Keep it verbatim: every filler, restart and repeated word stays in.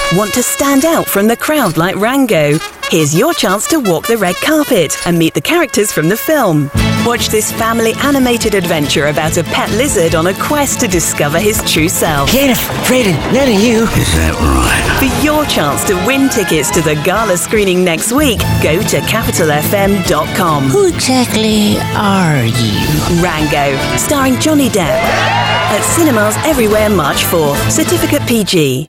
Want to stand out from the crowd like Rango? Here's your chance to walk the red carpet and meet the characters from the film. Watch this family animated adventure about a pet lizard on a quest to discover his true self. Get afraid of none of you. Is that right? For your chance to win tickets to the gala screening next week, go to capital f m dot com. Who exactly are you? Rango, starring Johnny Depp. At cinemas everywhere March fourth. Certificate P G.